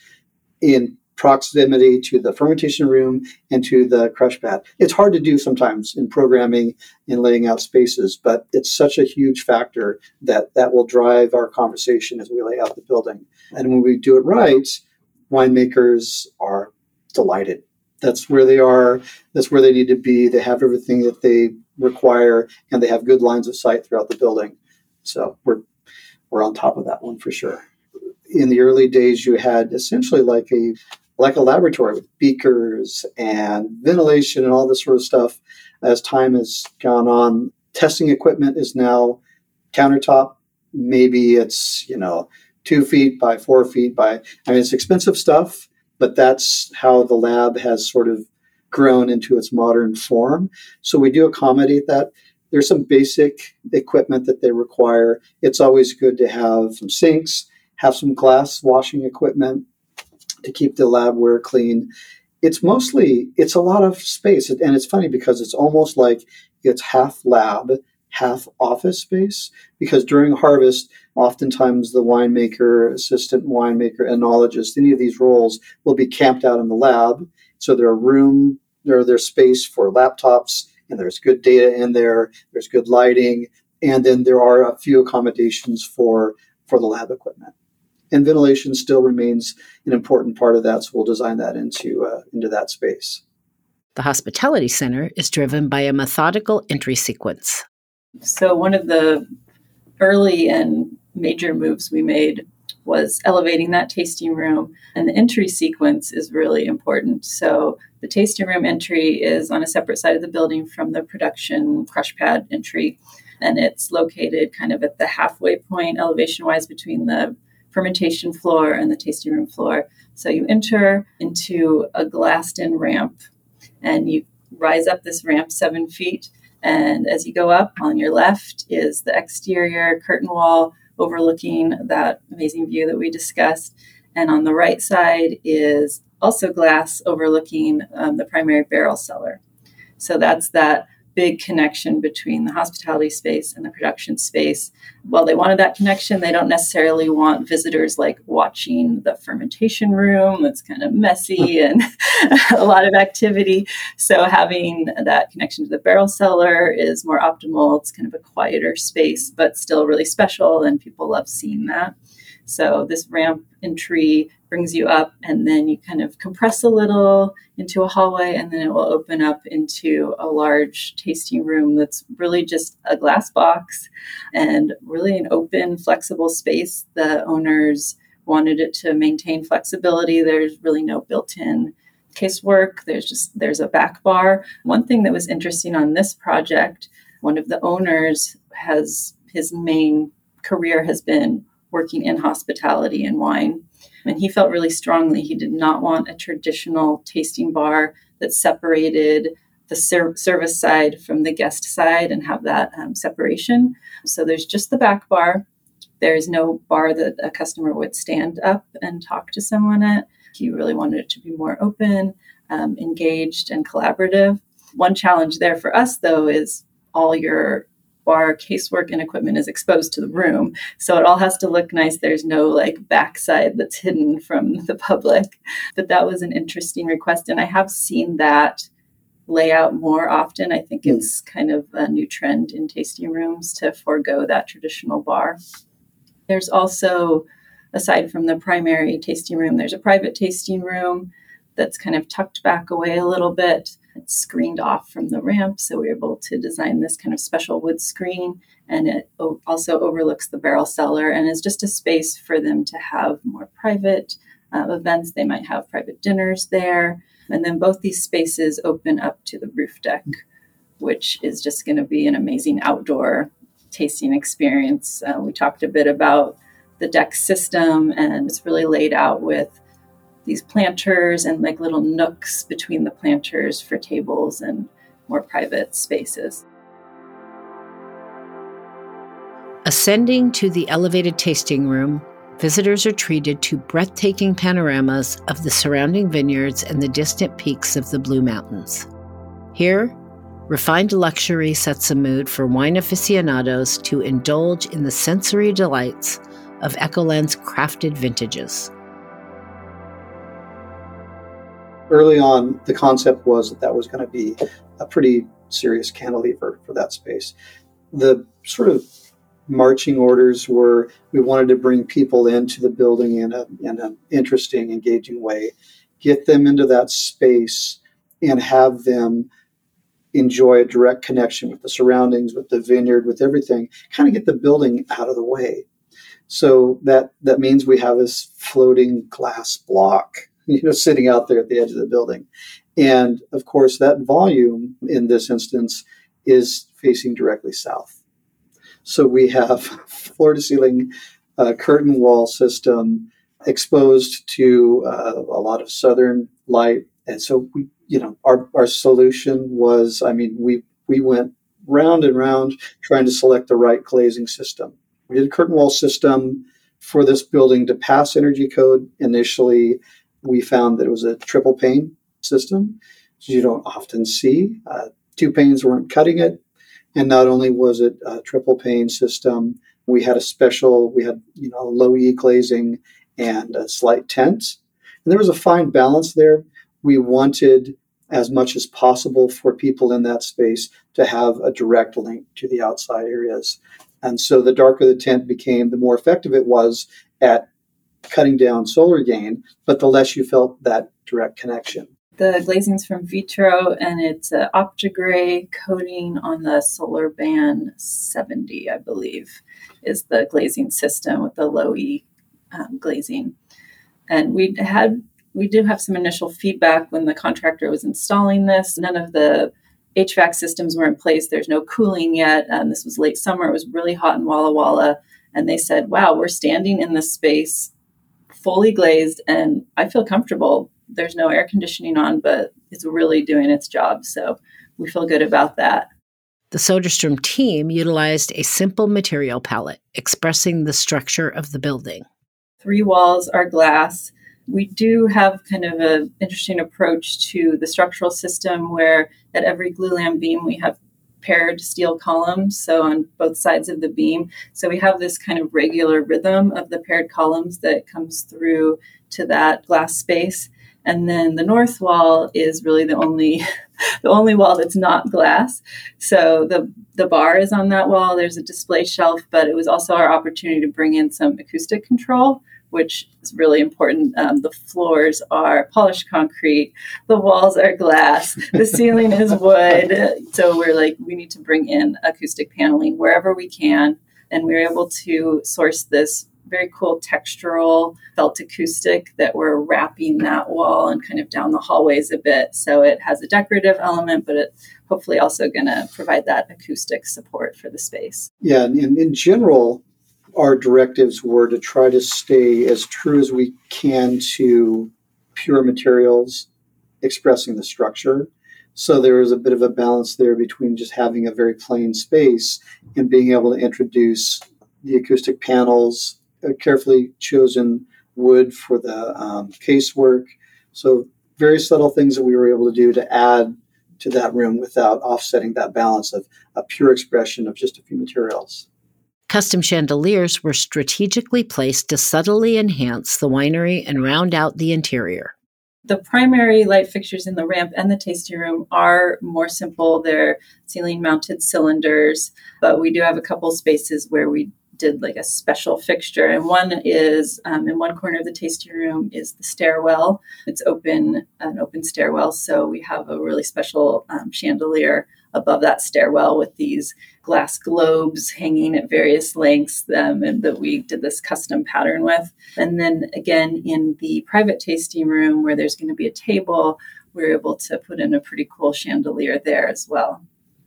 in proximity to the fermentation room and to the crush pad. It's hard to do sometimes in programming and laying out spaces, but it's such a huge factor that that will drive our conversation as we lay out the building. And when we do it right, winemakers are delighted. That's where they are. That's where they need to be. They have everything that they require, and they have good lines of sight throughout the building. So we're we're on top of that one for sure. In the early days, you had essentially like a like a laboratory with beakers and ventilation and all this sort of stuff. As time has gone on, testing equipment is now countertop. Maybe it's, you know, two feet by four feet by, I mean, it's expensive stuff, but that's how the lab has sort of grown into its modern form. So we do accommodate that. There's some basic equipment that they require. It's always good to have some sinks, have some glass washing equipment to keep the labware clean. It's mostly, it's a lot of space. And it's funny because it's almost like it's half lab, half office space, because during harvest, oftentimes the winemaker, assistant winemaker, enologist, any of these roles will be camped out in the lab. So there are room, there, there's space for laptops, and there's good data in there, there's good lighting, and then there are a few accommodations for, for the lab equipment. And ventilation still remains an important part of that, so we'll design that into uh, into that space. The Hospitality Center is driven by a methodical entry sequence. So one of the early and major moves we made was elevating that tasting room, and the entry sequence is really important. So the tasting room entry is on a separate side of the building from the production crush pad entry, and it's located kind of at the halfway point elevation-wise between the fermentation floor and the tasting room floor. So you enter into a glassed-in ramp, and you rise up this ramp seven feet. And as you go up, on your left is the exterior curtain wall overlooking that amazing view that we discussed. And on the right side is also glass overlooking um, the primary barrel cellar. So that's that big connection between the hospitality space and the production space. Well, they wanted that connection. They don't necessarily want visitors like watching the fermentation room. That's kind of messy and a lot of activity. So having that connection to the barrel cellar is more optimal. It's kind of a quieter space, but still really special, and people love seeing that. So this ramp entry brings you up, and then you kind of compress a little into a hallway, and then it will open up into a large tasting room that's really just a glass box and really an open, flexible space. The owners wanted it to maintain flexibility. There's really no built-in casework. There's just, there's a back bar. One thing that was interesting on this project, one of the owners has, his main career has been working in hospitality and wine. And he felt really strongly he did not want a traditional tasting bar that separated the ser- service side from the guest side and have that um, separation. So there's just the back bar. There's no bar that a customer would stand up and talk to someone at. He really wanted it to be more open, um, engaged, and collaborative. One challenge there for us, though, is all your bar casework and equipment is exposed to the room. So it all has to look nice. There's no like backside that's hidden from the public. But that was an interesting request. And I have seen that layout more often. I think it's kind of a new trend in tasting rooms to forego that traditional bar. There's also, aside from the primary tasting room, there's a private tasting room that's kind of tucked back away a little bit. It's screened off from the ramp, so we're able to design this kind of special wood screen, and it o- also overlooks the barrel cellar and is just a space for them to have more private uh, events. They might have private dinners there, and then both these spaces open up to the roof deck, which is just going to be an amazing outdoor tasting experience. Uh, we talked a bit about the deck system, and it's really laid out with these planters and like little nooks between the planters for tables and more private spaces. Ascending to the elevated tasting room, visitors are treated to breathtaking panoramas of the surrounding vineyards and the distant peaks of the Blue Mountains. Here, refined luxury sets a mood for wine aficionados to indulge in the sensory delights of Echoland's crafted vintages. Early on, the concept was that that was going to be a pretty serious cantilever for that space. The sort of marching orders were we wanted to bring people into the building in, a, in an interesting, engaging way, get them into that space and have them enjoy a direct connection with the surroundings, with the vineyard, with everything, kind of get the building out of the way. So that, that means we have this floating glass block, you know, sitting out there at the edge of the building. And of course, that volume in this instance is facing directly south. So we have floor-to-ceiling uh, curtain wall system exposed to uh, a lot of southern light. And so, we, you know, our, our solution was, I mean, we, we went round and round trying to select the right glazing system. We did a curtain wall system for this building to pass energy code. Initially, we found that it was a triple pane system, which you don't often see. Uh, two panes weren't cutting it. And not only was it a triple pane system, we had a special, we had, you know, low E glazing and a slight tint. And there was a fine balance there. We wanted as much as possible for people in that space to have a direct link to the outside areas. And so the darker the tint became, the more effective it was at cutting down solar gain, but the less you felt that direct connection. The glazing's from Vitro, and it's an OptiGray coating on the SolarBan seventy, I believe, is the glazing system with the low E um, glazing. And we had we did have some initial feedback when the contractor was installing this. None of the H V A C systems were in place. There's no cooling yet. And this was late summer. It was really hot in Walla Walla. And they said, wow, we're standing in this space fully glazed, and I feel comfortable. There's no air conditioning on, but it's really doing its job. So we feel good about that. The Soderstrom team utilized a simple material palette expressing the structure of the building. Three walls are glass. We do have kind of an interesting approach to the structural system where at every glulam beam we have paired steel columns, so on both sides of the beam. So we have this kind of regular rhythm of the paired columns that comes through to that glass space. And then the north wall is really the only the only wall that's not glass. So the the bar is on that wall. There's a display shelf, but it was also our opportunity to bring in some acoustic control, which is really important. Um, the floors are polished concrete. The walls are glass. The ceiling is wood. So we're like, we need to bring in acoustic paneling wherever we can. And we were able to source this very cool textural felt acoustic that we're wrapping that wall and kind of down the hallways a bit. So it has a decorative element, but it hopefully also going to provide that acoustic support for the space. Yeah, and in, in general, our directives were to try to stay as true as we can to pure materials expressing the structure. So there is a bit of a balance there between just having a very plain space and being able to introduce the acoustic panels, a carefully chosen wood for the um, casework. So very subtle things that we were able to do to add to that room without offsetting that balance of a pure expression of just a few materials. Custom chandeliers were strategically placed to subtly enhance the winery and round out the interior. The primary light fixtures in the ramp and the tasting room are more simple. They're ceiling-mounted cylinders, but we do have a couple spaces where we did like a special fixture. And one is um, in one corner of the tasting room is the stairwell. It's open, an open stairwell. So we have a really special um, chandelier above that stairwell with these glass globes hanging at various lengths um, and that we did this custom pattern with. And then again, in the private tasting room where there's going to be a table, we're able to put in a pretty cool chandelier there as well.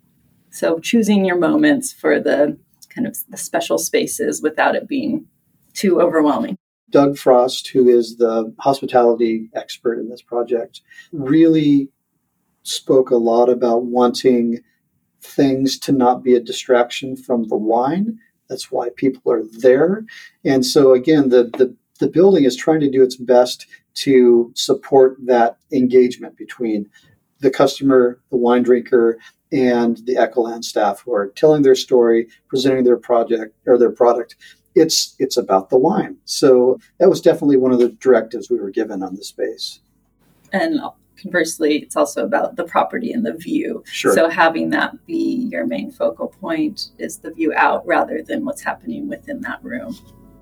So choosing your moments for the kind of the special spaces without it being too overwhelming. Doug Frost, who is the hospitality expert in this project, really spoke a lot about wanting things to not be a distraction from the wine. That's why people are there. And so again, the, the, the building is trying to do its best to support that engagement between the customer, the wine drinker, and the Ecoland staff who are telling their story, presenting their project or their product. It's it's about the wine. So that was definitely one of the directives we were given on the space. And conversely, it's also about the property and the view. Sure. So having that be your main focal point is the view out rather than what's happening within that room.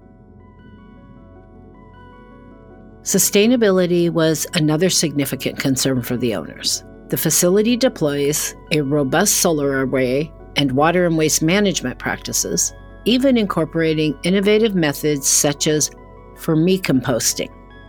Sustainability was another significant concern for the owners. The facility deploys a robust solar array and water and waste management practices, even incorporating innovative methods such as vermicomposting.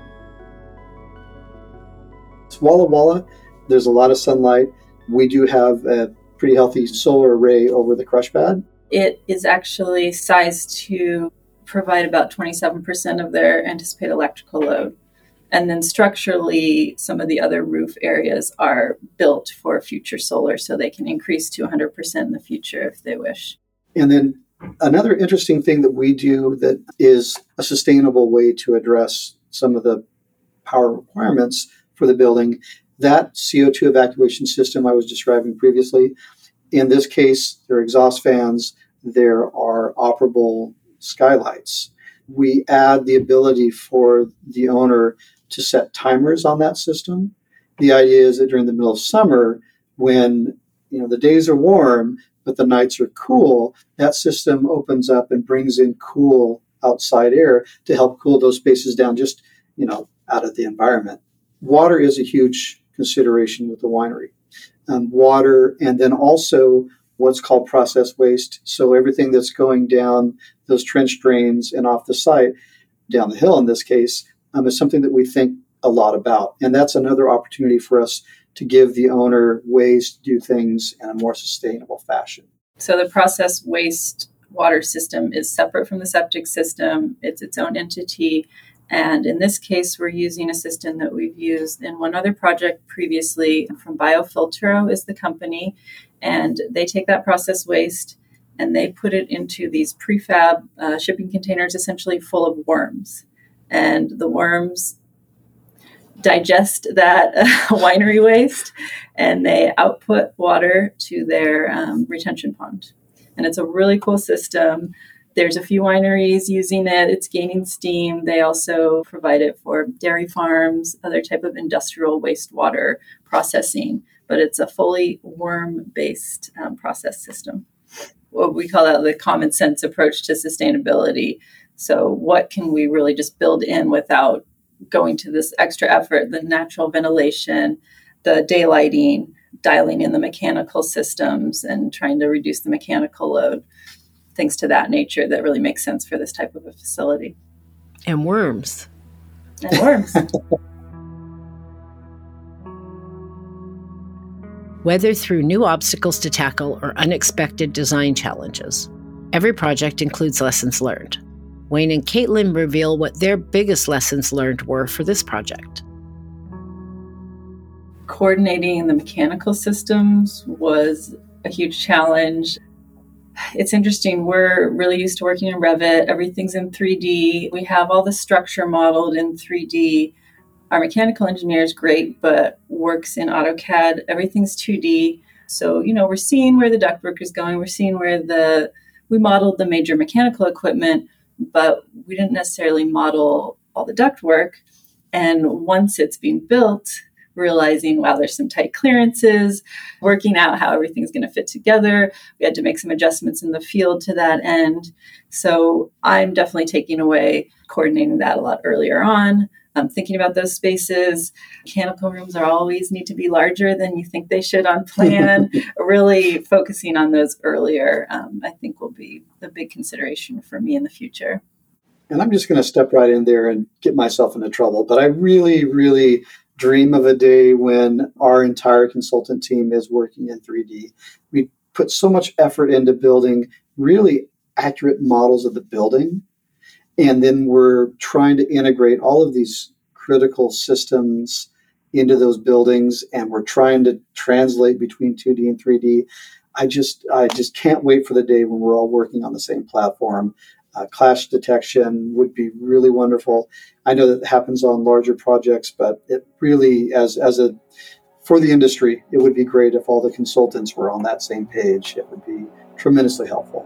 It's Walla Walla. There's a lot of sunlight. We do have a pretty healthy solar array over the crush pad. It is actually sized to provide about twenty-seven percent of their anticipated electrical load. And then structurally, some of the other roof areas are built for future solar, so they can increase to one hundred percent in the future if they wish. And then another interesting thing that we do that is a sustainable way to address some of the power requirements for the building, that C O two evacuation system I was describing previously, in this case, there are exhaust fans, there are operable skylights. We add the ability for the owner to set timers on that system. The idea is that during the middle of summer, when you know the days are warm but the nights are cool, that system opens up and brings in cool outside air to help cool those spaces down, just you know out of the environment. Water is a huge consideration with the winery. Um, water, and then also what's called process waste. So everything that's going down those trench drains and off the site, down the hill in this case, um, is something that we think a lot about. And that's another opportunity for us to give the owner ways to do things in a more sustainable fashion. So the process waste water system is separate from the septic system. It's its own entity. And in this case, we're using a system that we've used in one other project previously from Biofiltro is the company. And they take that process waste and they put it into these prefab uh, shipping containers, essentially full of worms. And the worms digest that uh, winery waste and they output water to their um, retention pond. And it's a really cool system. There's a few wineries using it. It's gaining steam. They also provide it for dairy farms, other type of industrial wastewater processing. But it's a fully worm-based um, process system. What we call that the common sense approach to sustainability. So what can we really just build in without going to this extra effort? The natural ventilation, the daylighting, dialing in the mechanical systems and trying to reduce the mechanical load. Things to that nature that really make sense for this type of a facility. And worms. And worms. Whether through new obstacles to tackle or unexpected design challenges, every project includes lessons learned. Wayne and Caitlin reveal what their biggest lessons learned were for this project. Coordinating the mechanical systems was a huge challenge. It's interesting. We're really used to working in Revit. Everything's in three D. We have all the structure modeled in three D. Our mechanical engineer is great, but works in AutoCAD. Everything's two D. So, you know, we're seeing where the ductwork is going. We're seeing where the, we modeled the major mechanical equipment, but we didn't necessarily model all the ductwork. And once it's being built, realizing, wow, there's some tight clearances, working out how everything's going to fit together. We had to make some adjustments in the field to that end. So I'm definitely taking away coordinating that a lot earlier on. Um, thinking about those spaces. Mechanical rooms are always need to be larger than you think they should on plan. Really focusing on those earlier, um, I think will be the big consideration for me in the future. And I'm just going to step right in there and get myself into trouble. But I really, really dream of a day when our entire consultant team is working in three D. We put so much effort into building really accurate models of the building. And then we're trying to integrate all of these critical systems into those buildings, and we're trying to translate between two D and three D. I just I just can't wait for the day when we're all working on the same platform. Uh, clash detection would be really wonderful. I know that happens on larger projects, but it really, as as a for the industry, it would be great if all the consultants were on that same page. It would be tremendously helpful.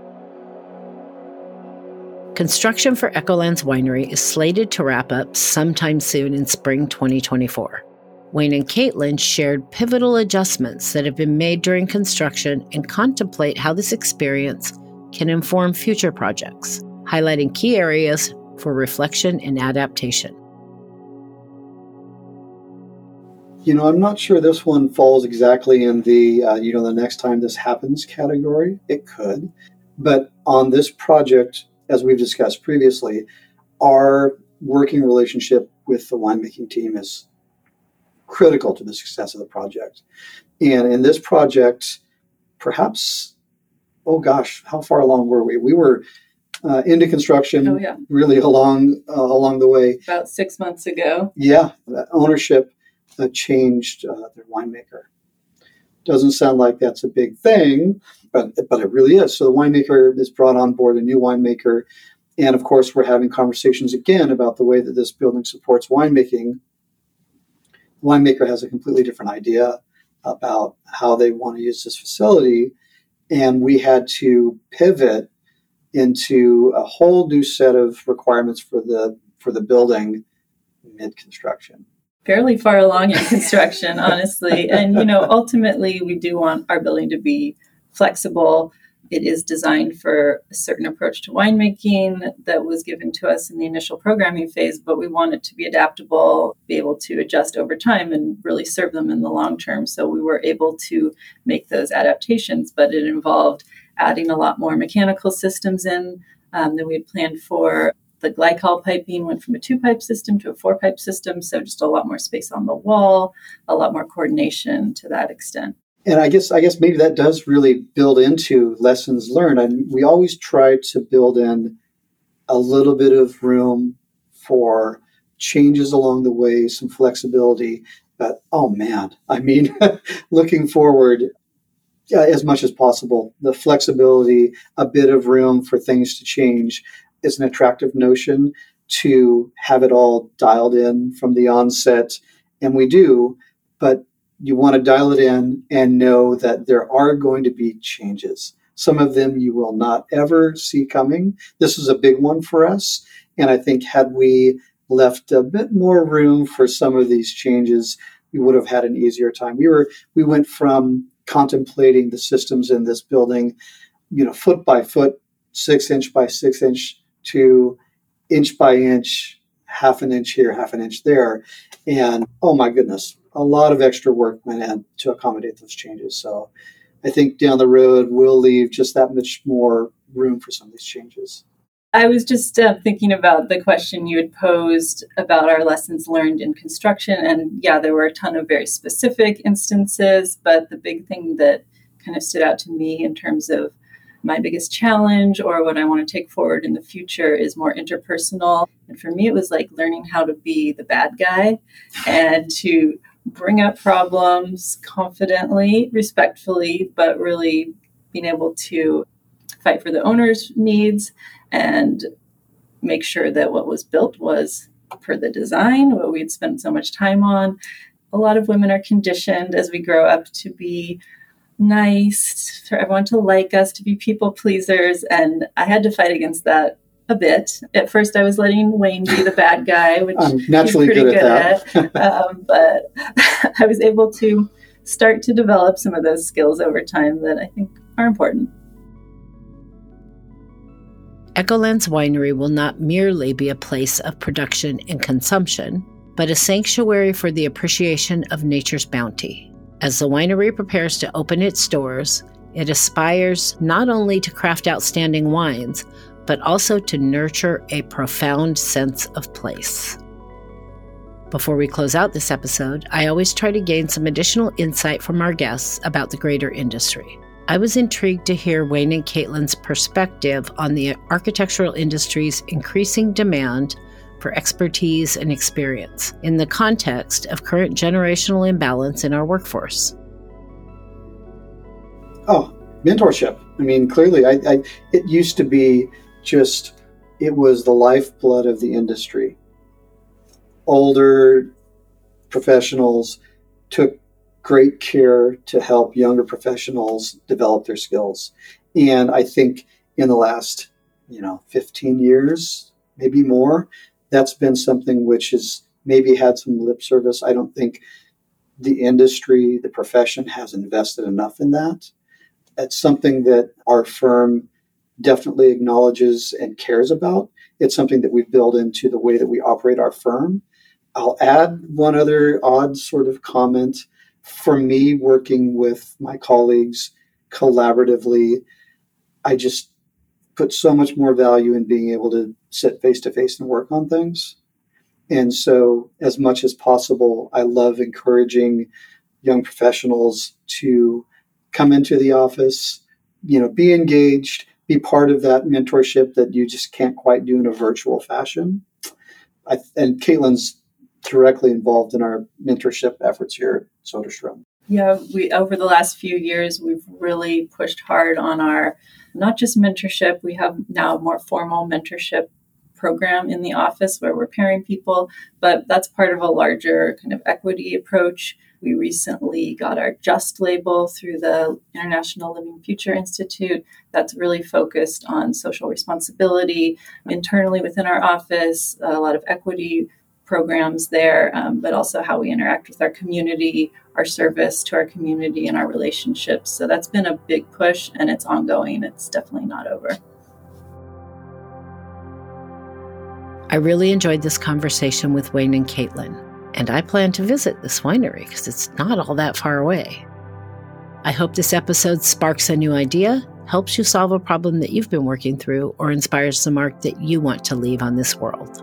Construction for Echolands Winery is slated to wrap up sometime soon in spring twenty twenty-four. Wayne and Caitlin shared pivotal adjustments that have been made during construction and contemplate how this experience can inform future projects, highlighting key areas for reflection and adaptation. You know, I'm not sure this one falls exactly in the, uh, you know, the next time this happens category. It could. But on this project, as we've discussed previously, our working relationship with the winemaking team is critical to the success of the project. And in this project, perhaps, oh gosh, how far along were we? We were uh, into construction oh, yeah. really along uh, along the way. About six months ago. Yeah, the ownership uh, changed uh, their winemaker. Doesn't sound like that's a big thing, but but it really is. So the winemaker is brought on board, a new winemaker. And of course, we're having conversations again about the way that this building supports winemaking. The winemaker has a completely different idea about how they want to use this facility. And we had to pivot into a whole new set of requirements for the for the building mid-construction. Fairly far along in construction, honestly. And, you know, ultimately, we do want our building to be flexible. It is designed for a certain approach to winemaking that was given to us in the initial programming phase, but we want it to be adaptable, be able to adjust over time and really serve them in the long term. So we were able to make those adaptations, but it involved adding a lot more mechanical systems in um, than we had planned for. The glycol piping went from a two-pipe system to a four-pipe system, so just a lot more space on the wall, a lot more coordination to that extent. And I guess I guess maybe that does really build into lessons learned. I mean, we always try to build in a little bit of room for changes along the way, some flexibility. But, oh, man, I mean, looking forward uh, as much as possible, the flexibility, a bit of room for things to change is an attractive notion to have it all dialed in from the onset. And we do, but you want to dial it in and know that there are going to be changes. Some of them you will not ever see coming. This is a big one for us. And I think had we left a bit more room for some of these changes, we would have had an easier time. We were we went from contemplating the systems in this building, you know, foot by foot, six inch by six inch, to inch by inch, half an inch here, half an inch there. And oh my goodness, a lot of extra work went in to accommodate those changes. So I think down the road, we'll leave just that much more room for some of these changes. I was just uh, thinking about the question you had posed about our lessons learned in construction. And yeah, there were a ton of very specific instances, but the big thing that kind of stood out to me in terms of my biggest challenge or what I want to take forward in the future is more interpersonal. And for me, it was like learning how to be the bad guy and to bring up problems confidently, respectfully, but really being able to fight for the owner's needs and make sure that what was built was per the design, what we'd spent so much time on. A lot of women are conditioned as we grow up to be nice, for everyone to like us, to be people pleasers. And I had to fight against that a bit. At first, I was letting Wayne be the bad guy, which I'm naturally he's pretty good at good at. um, but I was able to start to develop some of those skills over time that I think are important. Echolands Winery will not merely be a place of production and consumption, but a sanctuary for the appreciation of nature's bounty. As the winery prepares to open its doors, it aspires not only to craft outstanding wines, but also to nurture a profound sense of place. Before we close out this episode, I always try to gain some additional insight from our guests about the greater industry. I was intrigued to hear Wayne and Caitlin's perspective on the architectural industry's increasing demand for expertise and experience in the context of current generational imbalance in our workforce. Oh, mentorship. I mean, clearly, I, I, it used to be just, it was the lifeblood of the industry. Older professionals took great care to help younger professionals develop their skills. And I think in the last, you know, fifteen years, maybe more, that's been something which has maybe had some lip service. I don't think the industry, the profession has invested enough in that. It's something that our firm definitely acknowledges and cares about. It's something that we've built into the way that we operate our firm. I'll add one other odd sort of comment. For me, working with my colleagues collaboratively, I just put so much more value in being able to sit face to face and work on things. And so as much as possible, I love encouraging young professionals to come into the office, you know, be engaged, be part of that mentorship that you just can't quite do in a virtual fashion. I, and Caitlin's directly involved in our mentorship efforts here at Soderstrom. Yeah, we over the last few years, we've really pushed hard on our, not just mentorship, we have now a more formal mentorship program in the office where we're pairing people, but that's part of a larger kind of equity approach. We recently got our JUST label through the International Living Future Institute that's really focused on social responsibility internally within our office, a lot of equity programs there, um, but also how we interact with our community, our service to our community, and our relationships. So that's been a big push, and it's ongoing. It's definitely not over. I really enjoyed this conversation with Wayne and Caitlin, and I plan to visit this winery because it's not all that far away. I hope this episode sparks a new idea, helps you solve a problem that you've been working through, or inspires the mark that you want to leave on this world.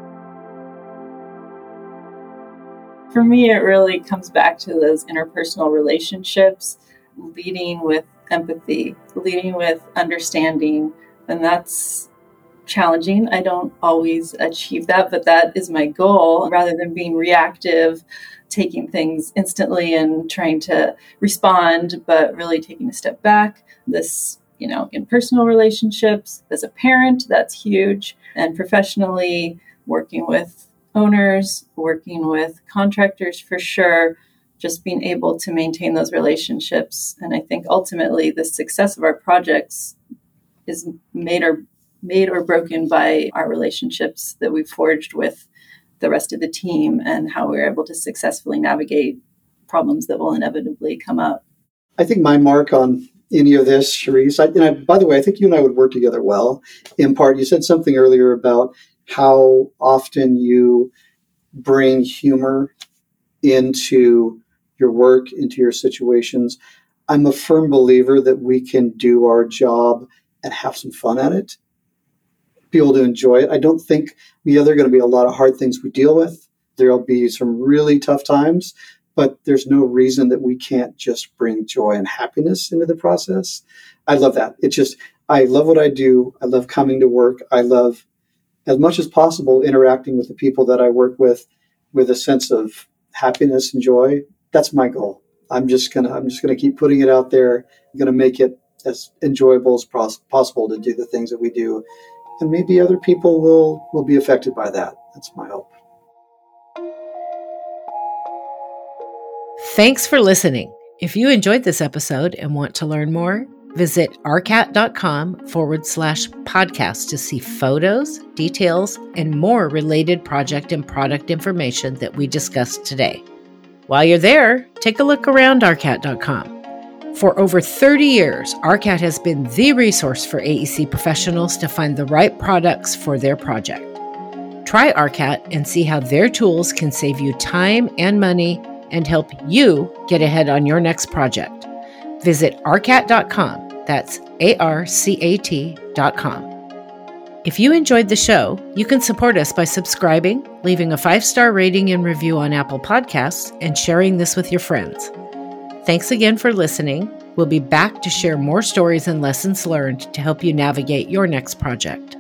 For me, it really comes back to those interpersonal relationships, leading with empathy, leading with understanding, and that's challenging. I don't always achieve that, but that is my goal. Rather than being reactive, taking things instantly and trying to respond, but really taking a step back. This, you know, in personal relationships, as a parent, that's huge. And professionally, working with owners, working with contractors for sure, just being able to maintain those relationships. And I think ultimately the success of our projects is made or made or broken by our relationships that we've forged with the rest of the team and how we're able to successfully navigate problems that will inevitably come up. I think my mark on any of this, Cherise, I, and I, by the way, I think you and I would work together well. In part, you said something earlier about how often you bring humor into your work, into your situations. I'm a firm believer that we can do our job and have some fun at it, be able to enjoy it. I don't think yeah, there are going to be a lot of hard things we deal with. There'll be some really tough times, but there's no reason that we can't just bring joy and happiness into the process. I love that. It's just, I love what I do. I love coming to work. I love, as much as possible, interacting with the people that I work with with a sense of happiness and joy. That's my goal. I'm just gonna I'm just gonna keep putting it out there. I'm gonna make it as enjoyable as pos- possible to do the things that we do, and maybe other people will will be affected by that. That's my hope. Thanks for listening. If you enjoyed this episode and want to learn more, visit arcat.com forward slash podcast to see photos, details, and more related project and product information that we discussed today. While you're there, take a look around arcat dot com. For over thirty years, ARCAT has been the resource for A E C professionals to find the right products for their project. Try ARCAT and see how their tools can save you time and money and help you get ahead on your next project. Visit arcat dot com. That's A R C A T dot com. If you enjoyed the show, you can support us by subscribing, leaving a five-star rating and review on Apple Podcasts, and sharing this with your friends. Thanks again for listening, We'll be back to share more stories and lessons learned to help you navigate your next project.